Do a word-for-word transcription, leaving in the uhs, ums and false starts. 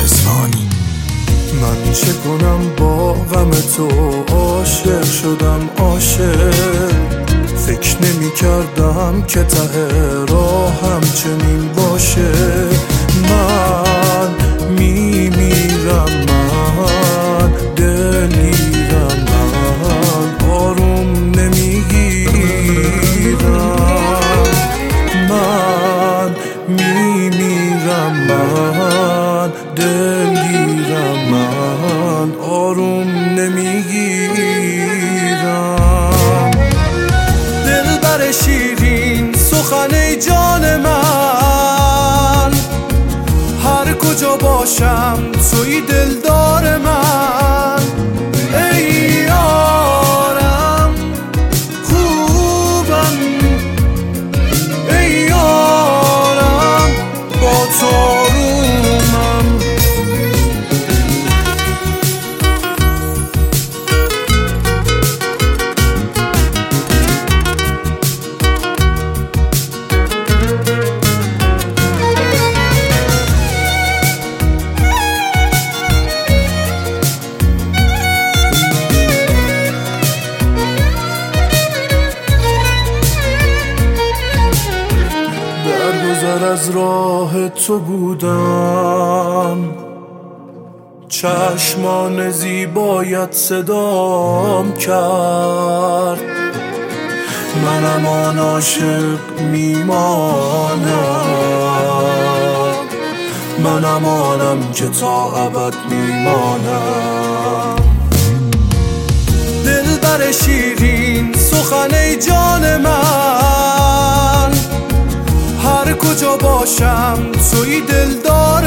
رضوانی. من چه کنم با غم تو عاشق شدم عاشق، فکر نمی کردم که ته راه همچنین باشه. من می میرم، من دلیرم، من آروم نمیگیرم. من می میرم، من دلیرم، من آروم نمیگیرم. دلبر شیرین سخن ای جان من، هر کجا باشم توی دلدار من. ای یارم خوبم، ای یارم با تو آرومم. از راه تو بودم، چشمان زیبایت صدام کرد. منم آن عاشق میمانم، منم آنم که تا ابد میمانم. دلبر شیرین سخن ای جان من، هر کجا باشم توی دلدار